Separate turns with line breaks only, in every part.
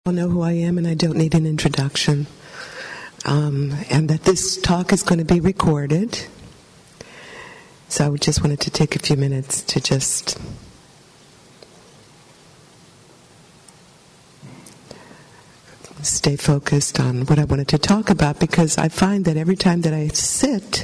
I know who I am and I don't need an introduction. And that this talk is going to be recorded. So I just wanted to take a few minutes to just stay focused on what I wanted to talk about, because I find that every time that I sit,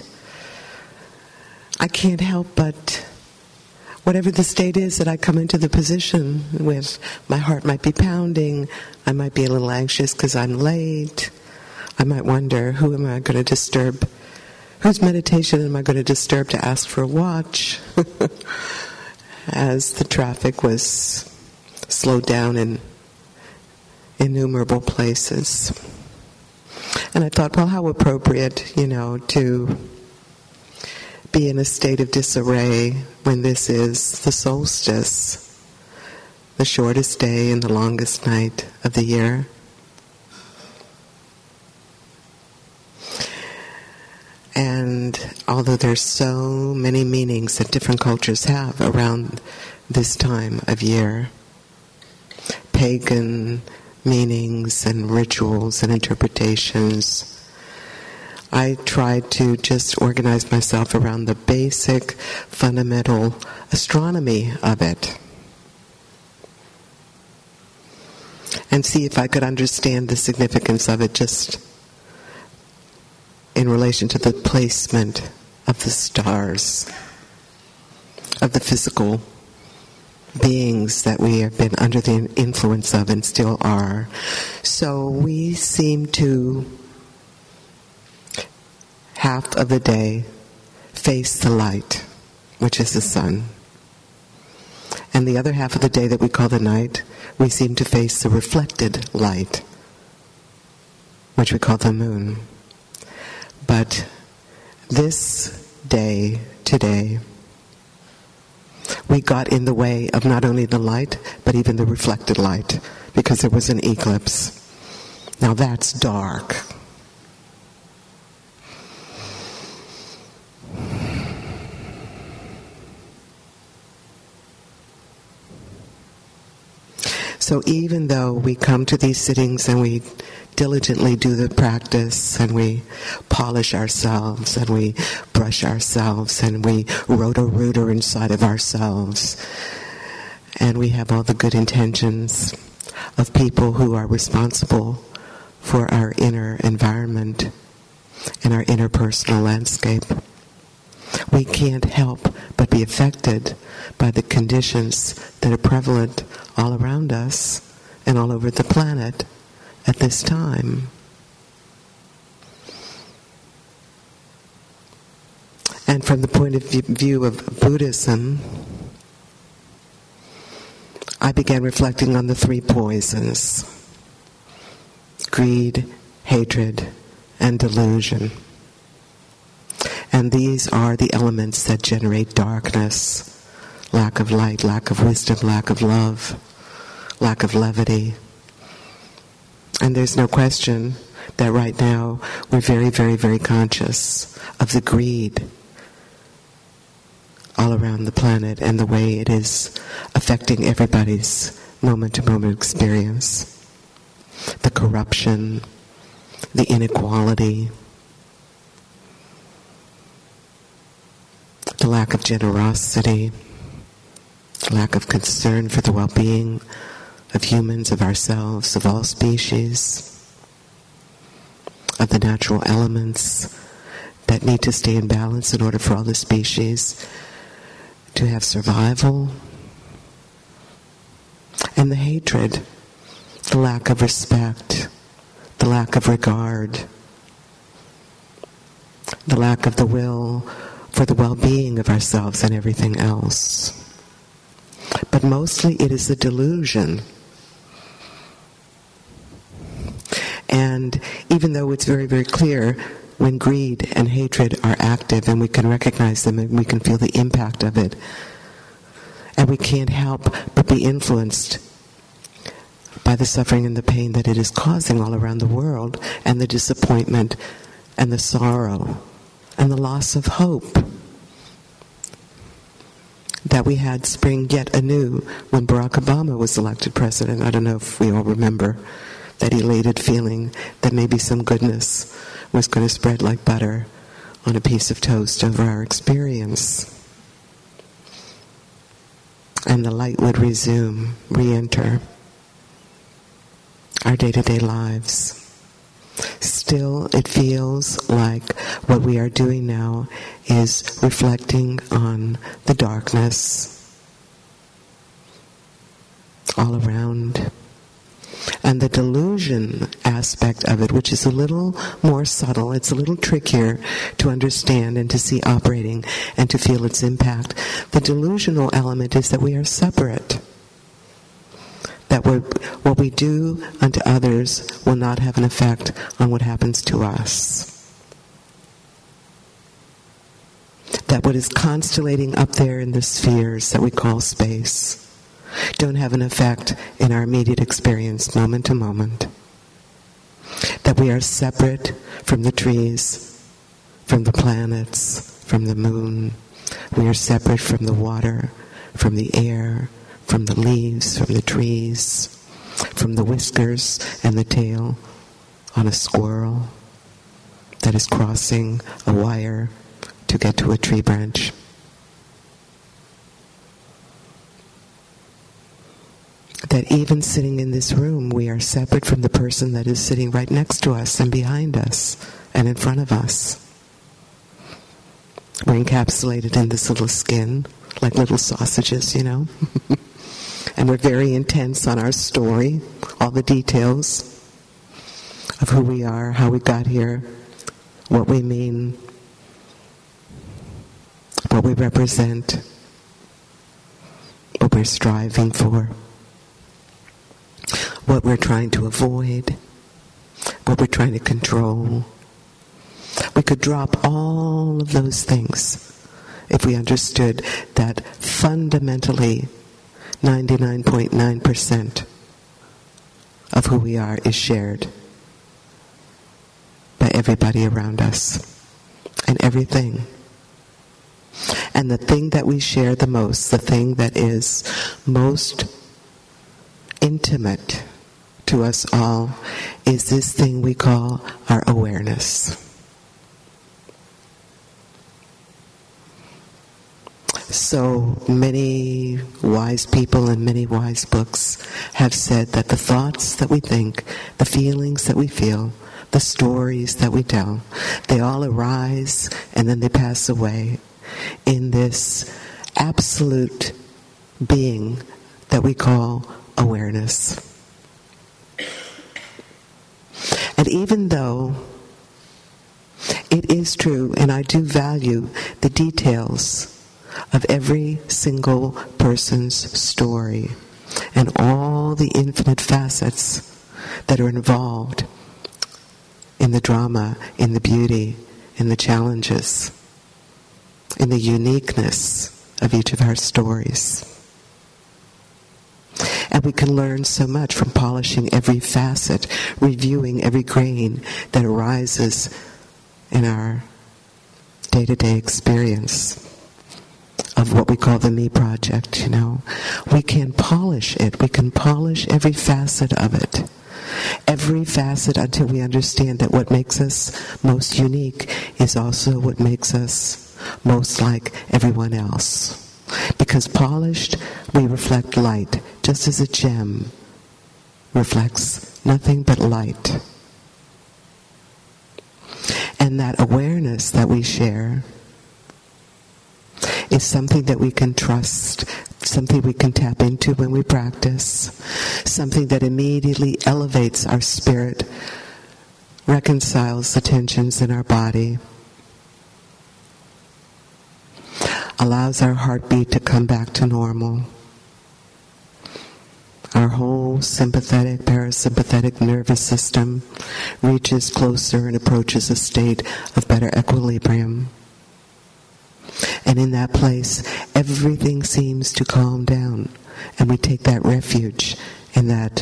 I can't help but, whatever the state is that I come into the position with, my heart might be pounding, I might be a little anxious because I'm late, I might wonder, who am I going to disturb? Whose meditation am I going to disturb to ask for a watch? As the traffic was slowed down in innumerable places. And I thought, well, how appropriate, to be in a state of disarray when this is the solstice, the shortest day and the longest night of the year. And although there's so many meanings that different cultures have around this time of year, pagan meanings and rituals and interpretations, I tried to just organize myself around the basic, fundamental astronomy of it, and see if I could understand the significance of it just in relation to the placement of the stars, of the physical beings that we have been under the influence of and still are. So we seem to, half of the day, face the light, which is the sun. And the other half of the day that we call the night, we seem to face the reflected light, which we call the moon. But this day, today, we got in the way of not only the light, but even the reflected light, because there was an eclipse. Now that's dark. So even though we come to these sittings and we diligently do the practice and we polish ourselves and we brush ourselves and we roto-rooter inside of ourselves, and we have all the good intentions of people who are responsible for our inner environment and our interpersonal landscape, we can't help but be affected by the conditions that are prevalent all around us and all over the planet at this time. And from the point of view of Buddhism, I began reflecting on the three poisons: greed, hatred, and delusion. And these are the elements that generate darkness: lack of light, lack of wisdom, lack of love, lack of levity. And there's no question that right now we're very, very, very conscious of the greed all around the planet and the way it is affecting everybody's moment-to-moment experience. The corruption, the inequality, the lack of generosity, the lack of concern for the well-being of humans, of ourselves, of all species, of the natural elements that need to stay in balance in order for all the species to have survival, and the hatred, the lack of respect, the lack of regard, the lack of the will for the well-being of ourselves and everything else. But mostly it is the delusion. And even though it's very, very clear when greed and hatred are active and we can recognize them and we can feel the impact of it, and we can't help but be influenced by the suffering and the pain that it is causing all around the world, and the disappointment and the sorrow and the loss of hope, that we had spring yet anew when Barack Obama was elected president. I don't know if we all remember that elated feeling that maybe some goodness was going to spread like butter on a piece of toast over our experience. And the light would re-enter our day-to-day lives. Still, it feels like what we are doing now is reflecting on the darkness all around. And the delusion aspect of it, which is a little more subtle, it's a little trickier to understand and to see operating and to feel its impact. The delusional element is that we are separate. That what we do unto others will not have an effect on what happens to us. That what is constellating up there in the spheres that we call space don't have an effect in our immediate experience moment to moment. That we are separate from the trees, from the planets, from the moon. We are separate from the water, from the air, from the leaves, from the trees, from the whiskers and the tail on a squirrel that is crossing a wire to get to a tree branch. That even sitting in this room, we are separate from the person that is sitting right next to us and behind us and in front of us. We're encapsulated in this little skin, like little sausages, you know. And we're very intense on our story, all the details of who we are, how we got here, what we mean, what we represent, what we're striving for, what we're trying to avoid, what we're trying to control. We could drop all of those things if we understood that fundamentally 99.9% of who we are is shared by everybody around us and everything. And the thing that we share the most, the thing that is most intimate to us all, is this thing we call our awareness. So many wise people and many wise books have said that the thoughts that we think, the feelings that we feel, the stories that we tell, they all arise and then they pass away in this absolute being that we call awareness. And even though it is true, and I do value the details of every single person's story and all the infinite facets that are involved in the drama, in the beauty, in the challenges, in the uniqueness of each of our stories. And we can learn so much from polishing every facet, reviewing every grain that arises in our day-to-day experience of what we call the Me Project, you know. We can polish it. We can polish every facet of it. Every facet until we understand that what makes us most unique is also what makes us most like everyone else. Because polished, we reflect light, just as a gem reflects nothing but light. And that awareness that we share is something that we can trust, something we can tap into when we practice, something that immediately elevates our spirit, reconciles the tensions in our body, allows our heartbeat to come back to normal. Our whole sympathetic, parasympathetic nervous system reaches closer and approaches a state of better equilibrium. And in that place, everything seems to calm down, and we take that refuge in that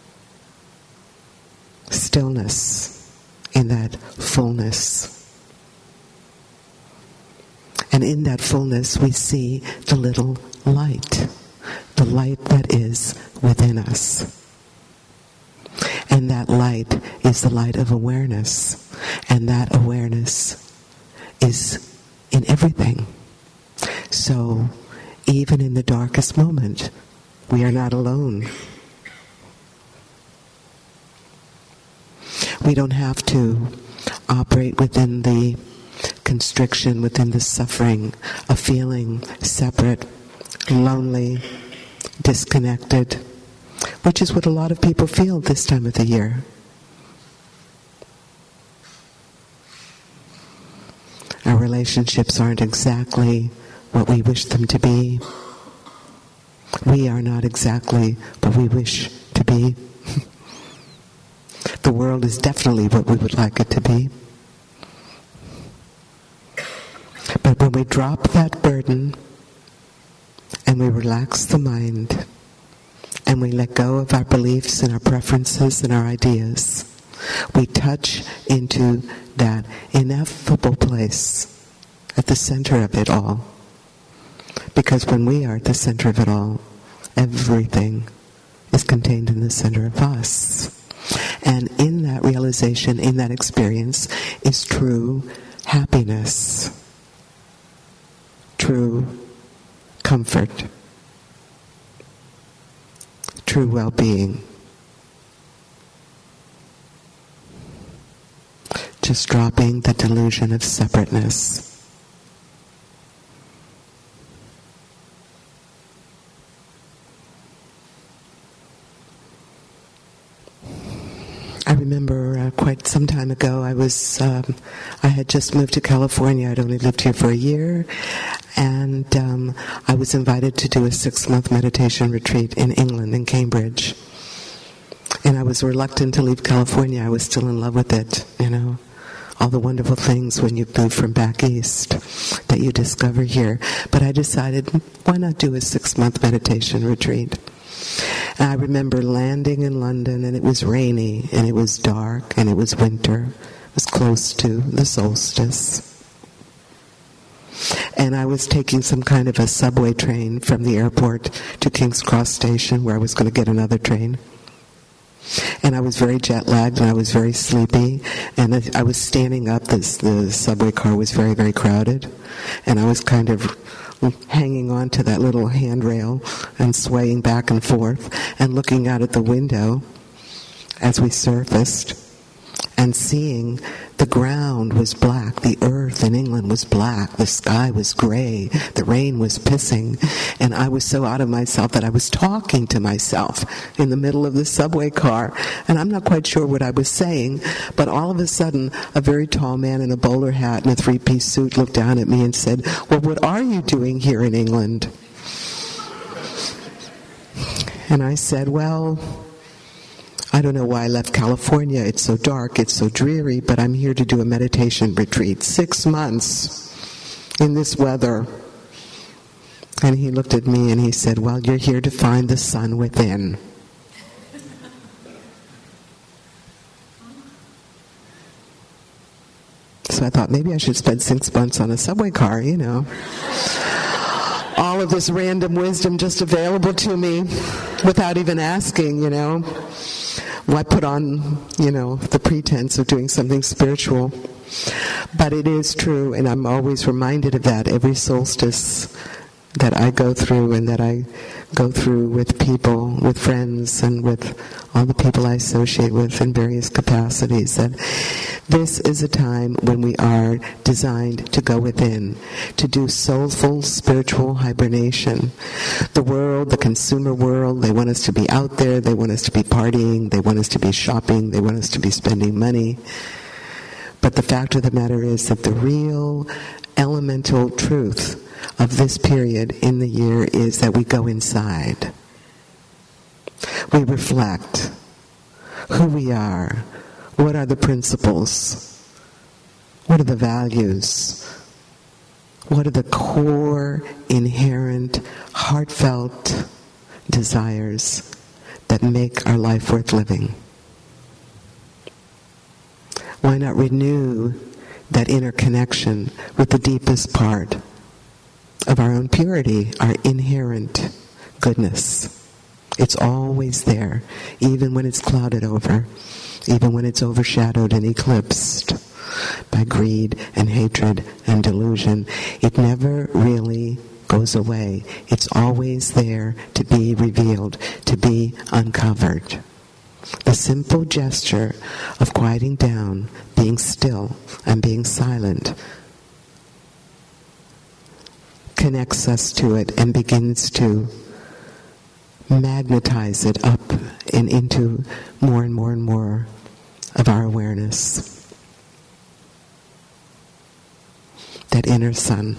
stillness, in that fullness. And in that fullness, we see the little light, the light that is within us. And that light is the light of awareness. And that awareness is in everything. So, even in the darkest moment, we are not alone. We don't have to operate within the constriction, within the suffering of feeling separate, lonely, disconnected, which is what a lot of people feel this time of the year. Our relationships aren't exactly what we wish them to be. We are not exactly what we wish to be. The world is definitely what we would like it to be. But when we drop that burden and we relax the mind and we let go of our beliefs and our preferences and our ideas, we touch into that ineffable place at the center of it all. Because when we are at the center of it all, everything is contained in the center of us. And in that realization, in that experience, is true happiness, true comfort, true well-being. Just dropping the delusion of separateness. I remember quite some time ago, I had just moved to California. I'd only lived here for a year, and I was invited to do a 6-month meditation retreat in England, in Cambridge. And I was reluctant to leave California. I was still in love with it, all the wonderful things when you move from back east that you discover here. But I decided, why not do a 6-month meditation retreat? And I remember landing in London, and it was rainy, and it was dark, and it was winter. It was close to the solstice. And I was taking some kind of a subway train from the airport to King's Cross Station, where I was going to get another train. And I was very jet-lagged, and I was very sleepy, and I was standing up. The subway car was very, very crowded, and I was kind of hanging on to that little handrail and swaying back and forth and looking out at the window as we surfaced and seeing the ground was black, the earth in England was black, the sky was gray, the rain was pissing, and I was so out of myself that I was talking to myself in the middle of the subway car, and I'm not quite sure what I was saying, but all of a sudden a very tall man in a bowler hat and a 3-piece suit looked down at me and said, "Well, what are you doing here in England?" And I said, "Well, I don't know why I left California. It's so dark, it's so dreary, but I'm here to do a meditation retreat. 6 months in this weather." And he looked at me and he said, "Well, you're here to find the sun within." So I thought maybe I should spend 6 months on a subway car, All of this random wisdom just available to me without even asking, Well, I put on, the pretense of doing something spiritual. But it is true, and I'm always reminded of that every solstice that I go through and that I go through with people, with friends, and with all the people I associate with in various capacities, that this is a time when we are designed to go within, to do soulful spiritual hibernation. The world, the consumer world, they want us to be out there, they want us to be partying, they want us to be shopping, they want us to be spending money. But the fact of the matter is that the real elemental truth of this period in the year is that we go inside. We reflect who we are, what are the principles, what are the values, what are the core, inherent, heartfelt desires that make our life worth living. Why not renew that inner connection with the deepest part of our own purity, our inherent goodness. It's always there, even when it's clouded over, even when it's overshadowed and eclipsed by greed and hatred and delusion. It never really goes away. It's always there to be revealed, to be uncovered. The simple gesture of quieting down, being still, and being silent connects us to it and begins to magnetize it up and into more and more and more of our awareness. That inner sun.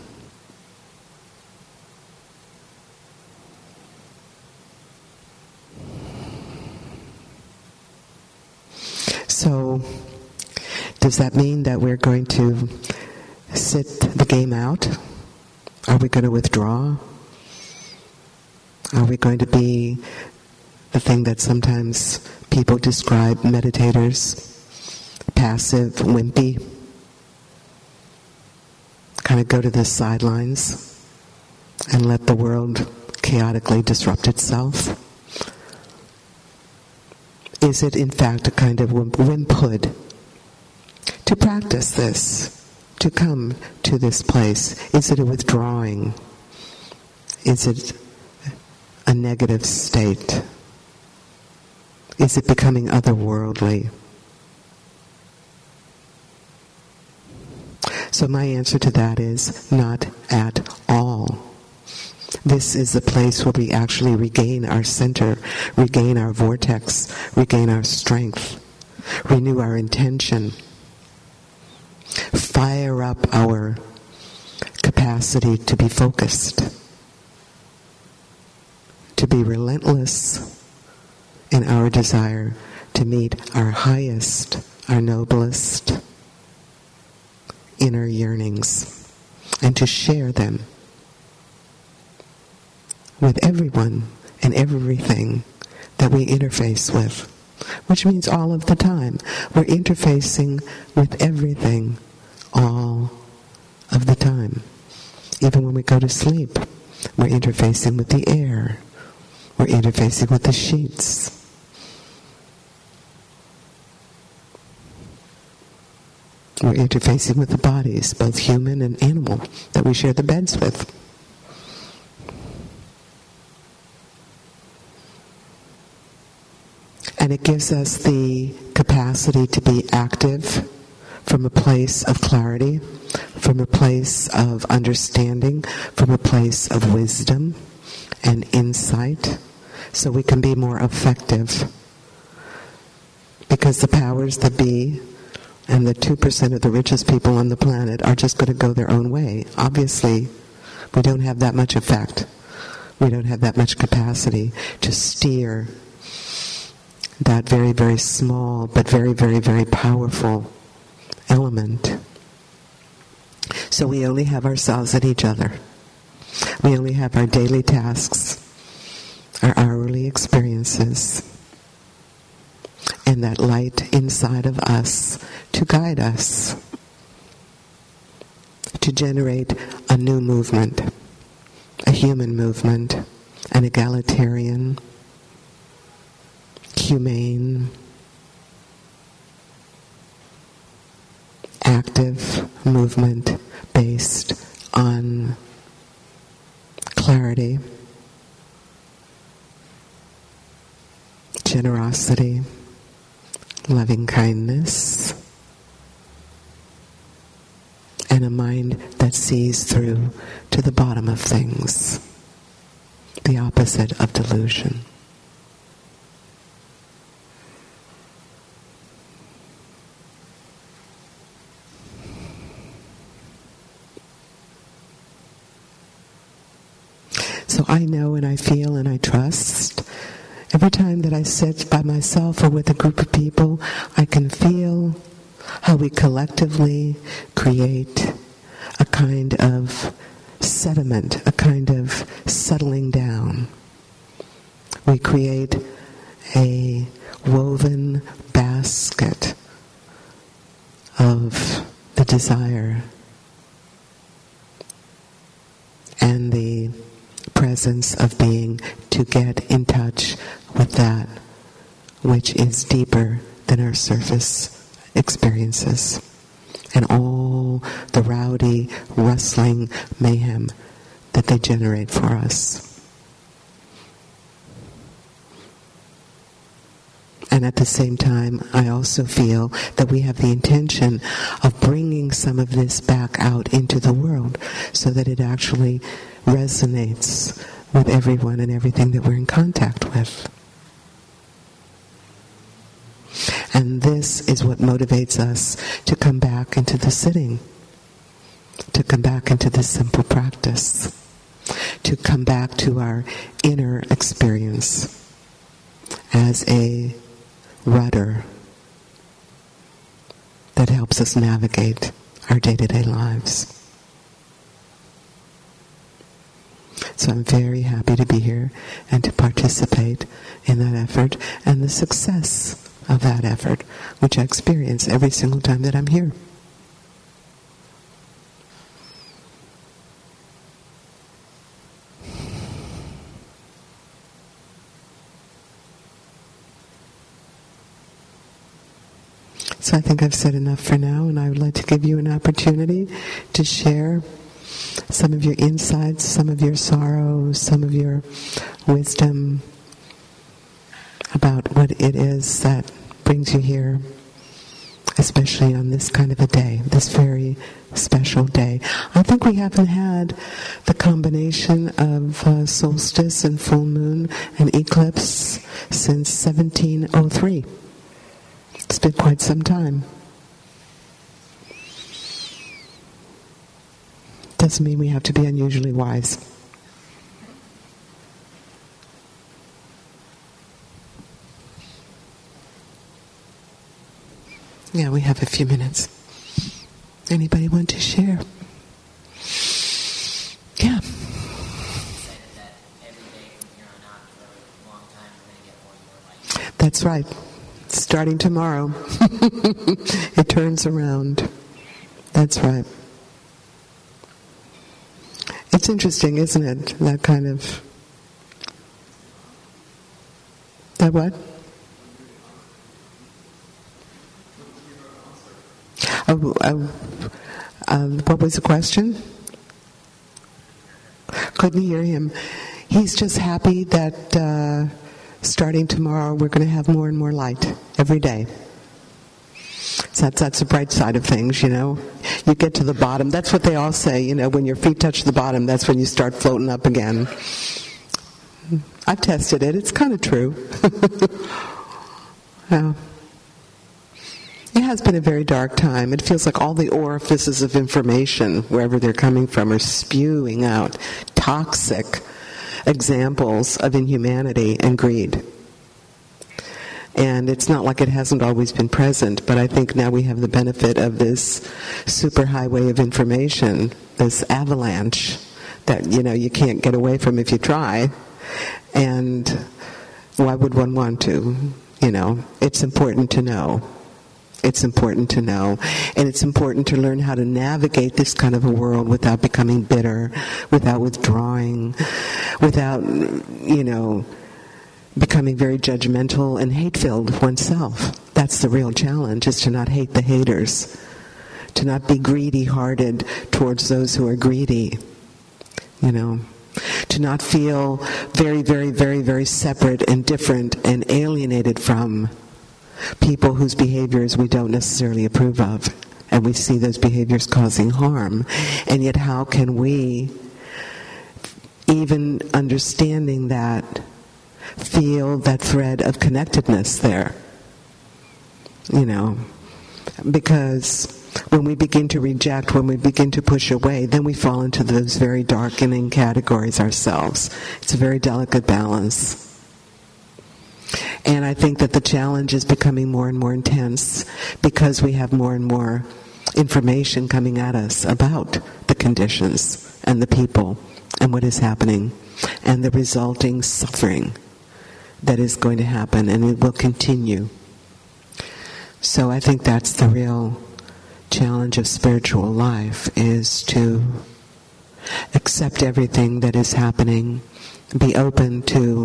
So, does that mean that we're going to sit the game out? Are we going to withdraw? Are we going to be the thing that sometimes people describe meditators, passive, wimpy, kind of go to the sidelines and let the world chaotically disrupt itself? Is it in fact a kind of wimphood to practice this, to come to this place? Is it a withdrawing? Is it a negative state? Is it becoming otherworldly? So my answer to that is not at all. This is the place where we actually regain our center, regain our vortex, regain our strength, renew our intention, fire up our capacity to be focused, to be relentless in our desire to meet our highest, our noblest inner yearnings, and to share them with everyone and everything that we interface with, which means all of the time. We're interfacing with everything all of the time. Even when we go to sleep, we're interfacing with the air. We're interfacing with the sheets. We're interfacing with the bodies, both human and animal, that we share the beds with. And it gives us the capacity to be active from a place of clarity, from a place of understanding, from a place of wisdom and insight, so we can be more effective. Because the powers that be and the 2% of the richest people on the planet are just going to go their own way. Obviously, we don't have that much effect. We don't have that much capacity to steer that very, very small but very, very, very powerful element. So we only have ourselves and each other. We only have our daily tasks, our hourly experiences, and that light inside of us to guide us, to generate a new movement, a human movement, an egalitarian, humane, active movement based on clarity, generosity, loving kindness, and a mind that sees through to the bottom of things, the opposite of delusion. So I know and I feel and I trust. Every time that I sit by myself or with a group of people, I can feel how we collectively create a kind of sediment, a kind of settling down. We create a woven basket of the desire and essence of being, to get in touch with that which is deeper than our surface experiences and all the rowdy, rustling mayhem that they generate for us. And at the same time, I also feel that we have the intention of bringing some of this back out into the world so that it actually resonates with everyone and everything that we're in contact with. And this is what motivates us to come back into the sitting, to come back into this simple practice, to come back to our inner experience as a rudder that helps us navigate our day-to-day lives. So I'm very happy to be here and to participate in that effort and the success of that effort, which I experience every single time that I'm here. So I think I've said enough for now, and I would like to give you an opportunity to share some of your insights, some of your sorrows, some of your wisdom about what it is that brings you here, especially on this kind of a day, this very special day. I think we haven't had the combination of solstice and full moon and eclipse since 1703. It's been quite some time. Doesn't mean we have to be unusually wise. Yeah, we have a few minutes. Anybody want to share? Yeah. That's right. Starting tomorrow, it turns around. That's right. It's interesting, isn't it? That kind of... That what? What was the question? Couldn't hear him. He's just happy that starting tomorrow we're going to have more and more light every day. So that's the bright side of things, you know. You get to the bottom. That's what they all say, you know, when your feet touch the bottom, that's when you start floating up again. I've tested it. It's kind of true. Yeah. It has been a very dark time. It feels like all the orifices of information, wherever they're coming from, are spewing out toxic examples of inhumanity and greed. And it's not like it hasn't always been present, but I think now we have the benefit of this superhighway of information, this avalanche that, you know, you can't get away from if you try. And why would one want to? You know, it's important to know. It's important to know. And it's important to learn how to navigate this kind of a world without becoming bitter, without withdrawing, without, you know, becoming very judgmental and hate-filled oneself. That's the real challenge, is to not hate the haters, to not be greedy-hearted towards those who are greedy, you know, to not feel very, very, very, very separate and different and alienated from people whose behaviors we don't necessarily approve of, and we see those behaviors causing harm. And yet how can we, even understanding that, feel that thread of connectedness there? You know, because when we begin to reject, when we begin to push away, then we fall into those very darkening categories ourselves. It's a very delicate balance. And I think that the challenge is becoming more and more intense because we have more and more information coming at us about the conditions and the people and what is happening and the resulting suffering that is going to happen, and it will continue. So I think that's the real challenge of spiritual life, is to accept everything that is happening be open to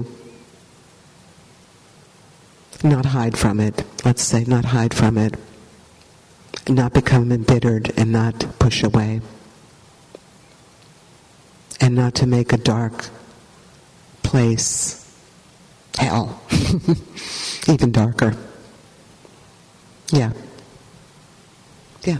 not hide from it, let's say, not hide from it, not become embittered and not push away, and not to make a dark place hell, even darker. Yeah. Yeah.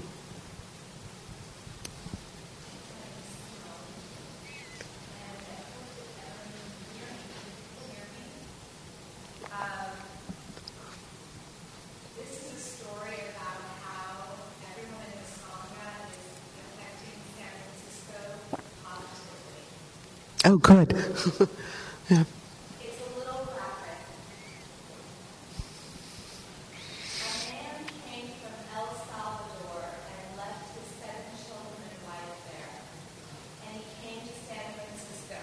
Oh, good. Yeah.
It's a little graphic. A man came from El Salvador and left his 7 children and wife there. And he came to San Francisco.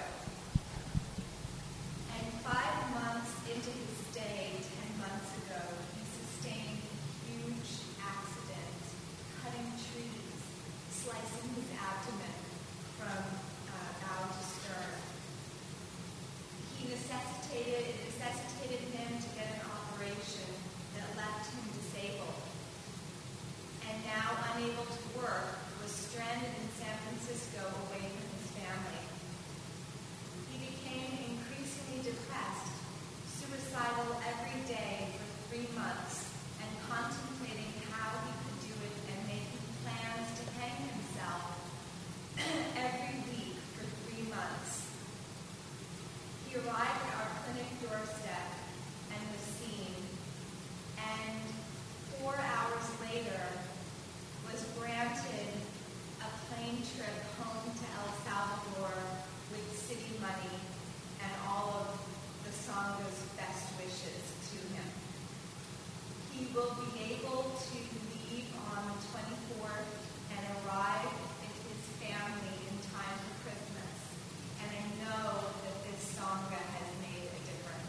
And 5 months into his stay, 10 months ago, he sustained a huge accident, cutting trees, slicing his abdomen from bow to stern. It necessitated him to get an operation that left him disabled. And now unable to work, was stranded in San Francisco away from his family. He became increasingly depressed, suicidal every day for 3 months, and contemplating how he could do it and making plans to hang himself every week for 3 months. He arrived at our clinic doorstep and was seen, and 4 hours later was granted a plane trip home to El Salvador with city money and all of the Sangha's best wishes to him. He will be able to leave on the 24th and arrive with his family in time for Christmas. And I know that this Sangha has made a difference.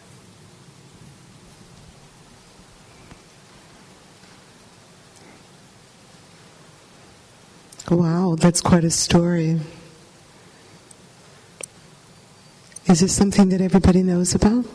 Wow, that's quite a story. Is this something that everybody knows about?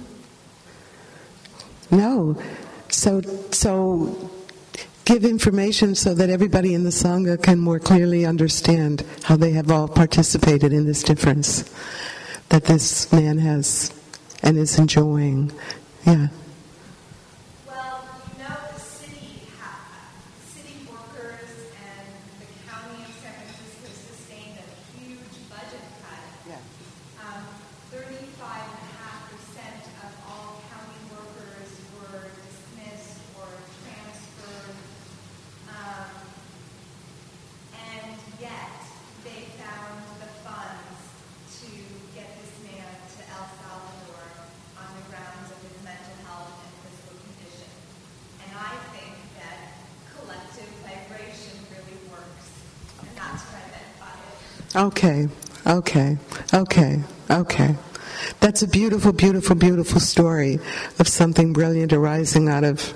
No. So give information so that everybody in the Sangha can more clearly understand how they have all participated in this difference that this man has and is enjoying. Yeah.
Well, you know, the city workers and the county of San Francisco sustained a huge budget cut.
Yeah.
35.5% of all county workers were dismissed or transferred, and yet they found the funds to get this man to El Salvador on the grounds of his mental health and physical condition. And I think that collective vibration really works, and that's what I meant by it.
Okay. That's a beautiful, beautiful, beautiful story of something brilliant arising out of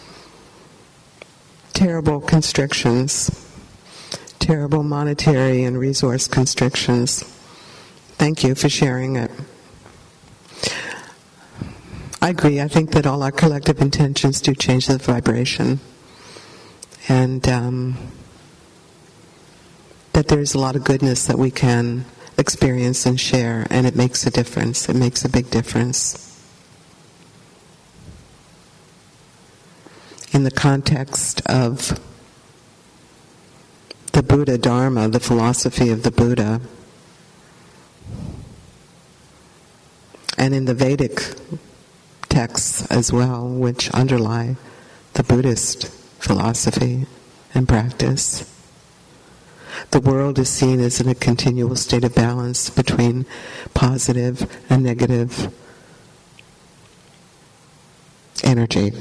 terrible constrictions, terrible monetary and resource constrictions. Thank you for sharing it. I agree. I think that all our collective intentions do change the vibration. And that there's a lot of goodness that we can experience and share, and it makes a difference. It makes a big difference. In the context of the Buddha Dharma, the philosophy of the Buddha, and in the Vedic texts as well, which underlie the Buddhist philosophy and practice, the world is seen as in a continual state of balance between positive and negative energy.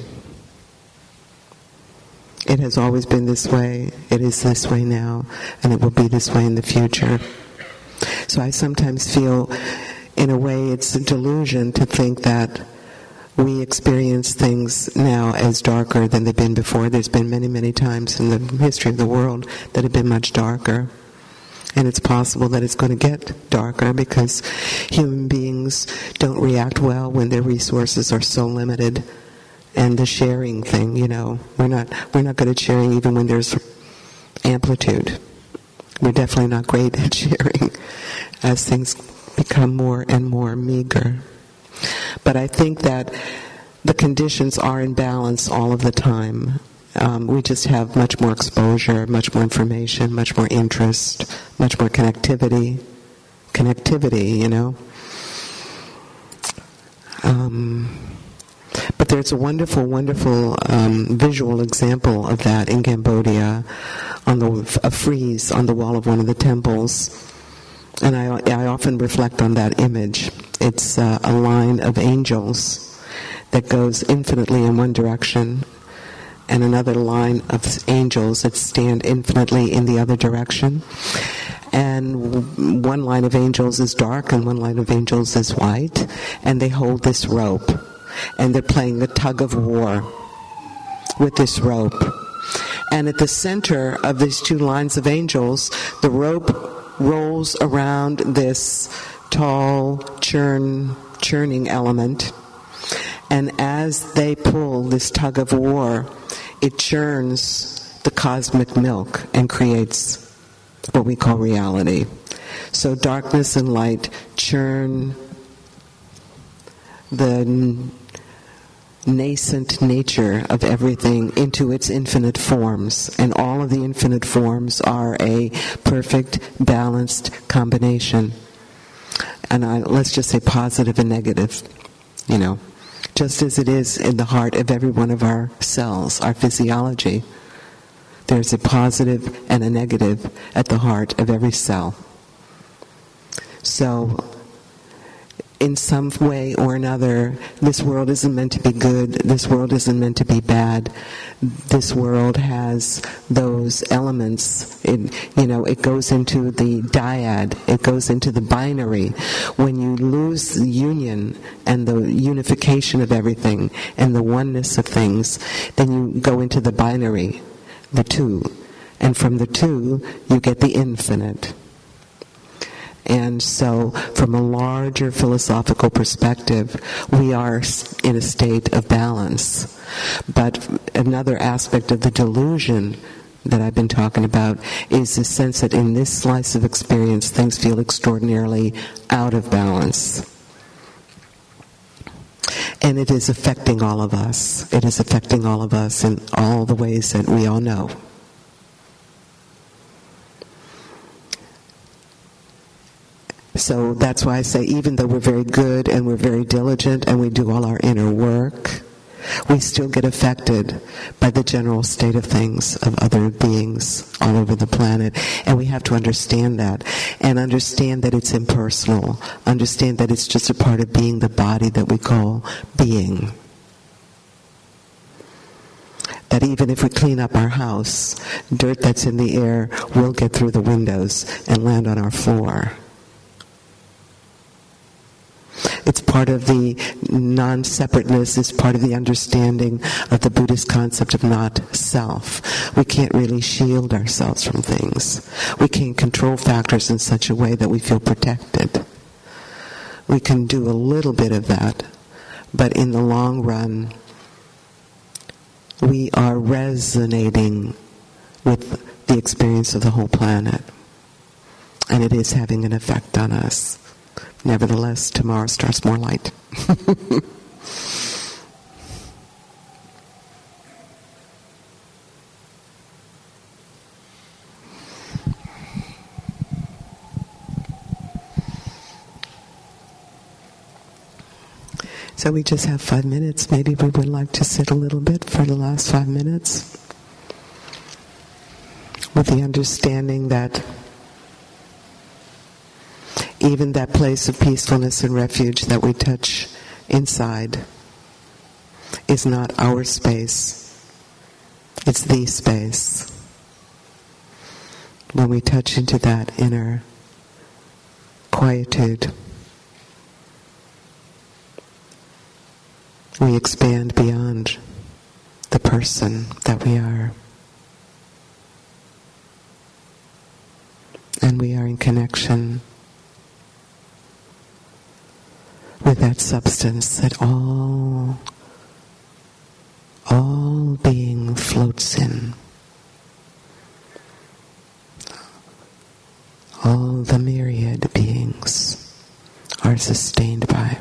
It has always been this way, it is this way now, and it will be this way in the future. So I sometimes feel, in a way, it's a delusion to think that we experience things now as darker than they've been before. There's been many, many times in the history of the world that have been much darker. And it's possible that it's going to get darker because human beings don't react well when their resources are so limited. And the sharing thing, we're not good at sharing even when there's amplitude. We're definitely not great at sharing as things become more and more meager. But I think that the conditions are in balance all of the time. We just have much more exposure, much more information, much more interest, much more connectivity, But there's a wonderful, wonderful visual example of that in Cambodia, a frieze on the wall of one of the temples. And I often reflect on that image. It's a line of angels that goes infinitely in one direction, and another line of angels that stand infinitely in the other direction. And one line of angels is dark and one line of angels is white, and they hold this rope. And they're playing a tug of war with this rope. And at the center of these two lines of angels, the rope rolls around this tall churning element. And as they pull this tug of war, it churns the cosmic milk and creates what we call reality. So darkness and light churn the nascent nature of everything into its infinite forms, and all of the infinite forms are a perfect, balanced combination. And let's just say positive and negative, just as it is in the heart of every one of our cells, our physiology. There's a positive and a negative at the heart of every cell. So, in some way or another, this world isn't meant to be good, this world isn't meant to be bad. This world has those elements. It goes into the dyad, it goes into the binary. When you lose the union and the unification of everything and the oneness of things, then you go into the binary, the two. And from the two, you get the infinite. And so, from a larger philosophical perspective, we are in a state of balance. But another aspect of the delusion that I've been talking about is the sense that in this slice of experience, things feel extraordinarily out of balance. And it is affecting all of us. It is affecting all of us in all the ways that we all know. So that's why I say, even though we're very good and we're very diligent and we do all our inner work, we still get affected by the general state of things of other beings all over the planet. And we have to understand that. And understand that it's impersonal. Understand that it's just a part of being the body that we call being. That even if we clean up our house, dirt that's in the air will get through the windows and land on our floor. It's part of the non-separateness, it's part of the understanding of the Buddhist concept of not self. We can't really shield ourselves from things. We can't control factors in such a way that we feel protected. We can do a little bit of that, but in the long run, we are resonating with the experience of the whole planet. And it is having an effect on us. Nevertheless, tomorrow starts more light. So we just have 5 minutes. Maybe we would like to sit a little bit for the last 5 minutes with the understanding that even that place of peacefulness and refuge that we touch inside is not our space. It's the space. When we touch into that inner quietude, we expand beyond the person that we are. And we are in connection with that substance that all being floats in. All the myriad beings are sustained by.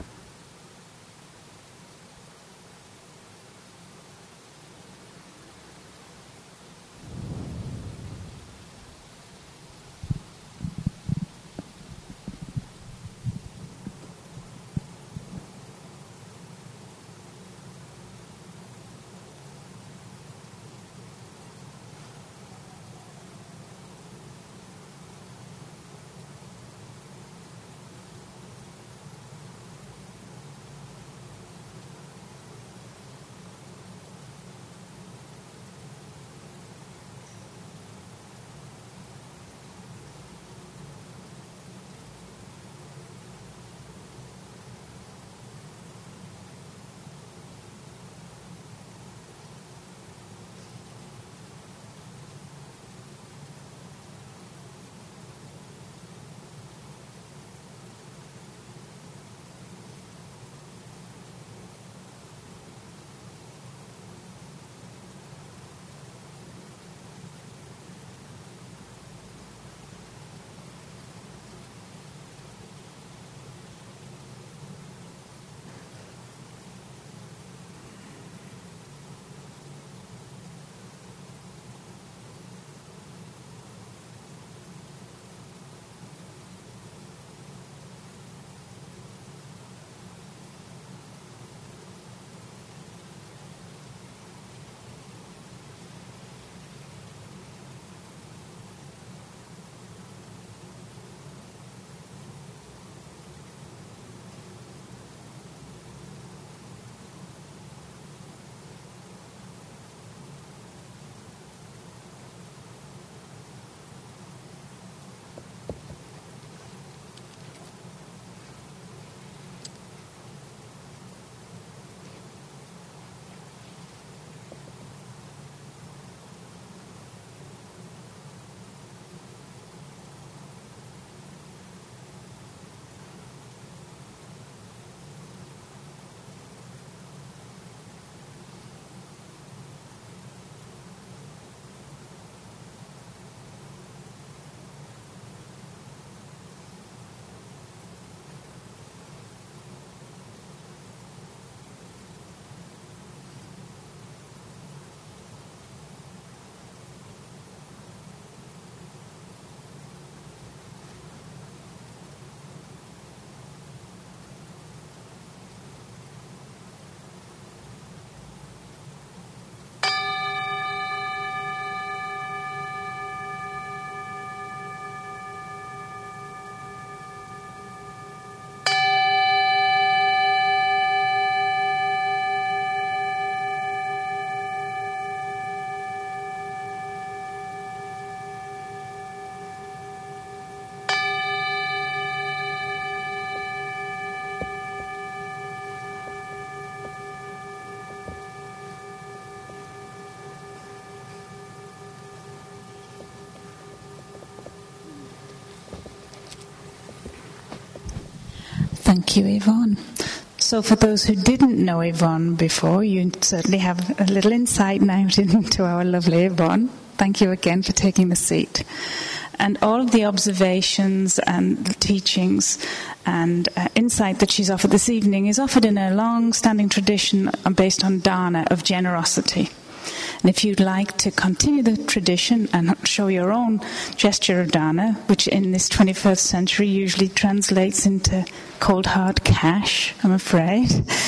Thank you, Yvonne. So for those who didn't know Yvonne before, you certainly have a little insight now into our lovely Yvonne. Thank you again for taking the seat. And all of the observations and the teachings and insight that she's offered this evening is offered in a long-standing tradition based on dana of generosity. And if you'd like to continue the tradition and show your own gesture of dana, which in this 21st century usually translates into cold hard cash, I'm afraid,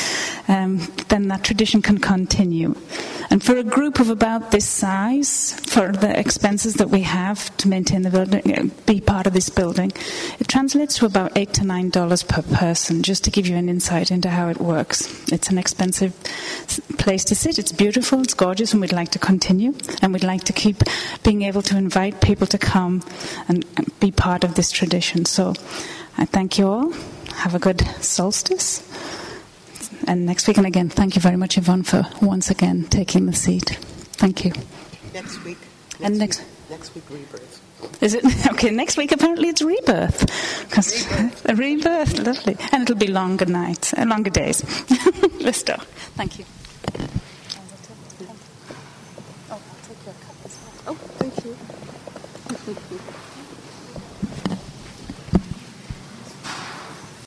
then that tradition can continue. And for a group of about this size, for the expenses that we have to maintain the building, be part of this building, it translates to about $8 to $9 per person, just to give you an insight into how it works. It's an expensive place to sit. It's beautiful, it's gorgeous, and we'd like to continue. And we'd like to keep being able to invite people to come and be part of this tradition. So I thank you all. Have a good solstice. And next week, and again, thank you very much, Yvonne, for once again taking the seat. Thank you.
Next week.
And next
week, rebirth.
Is it? Okay, next week apparently it's rebirth. A rebirth, lovely. And it'll be longer nights, longer days. Let's start. Thank you.
Oh, I'll take your cup as well. Oh, thank you.